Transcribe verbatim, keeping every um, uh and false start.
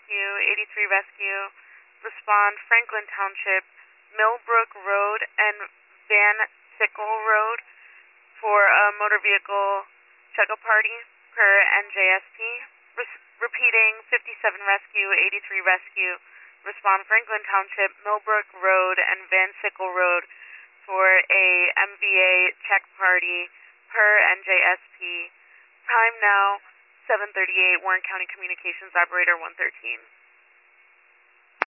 Rescue, eighty-three Rescue, respond Franklin Township, Millbrook Road, and Van Sickle Road for a motor vehicle checkup party per N J S P. Re- repeating, fifty-seven Rescue, eighty-three Rescue, respond Franklin Township, Millbrook Road, and Van Sickle Road for a M V A check party per N J S P. Time now, seven thirty-eight, Warren County Communications Operator one thirteen.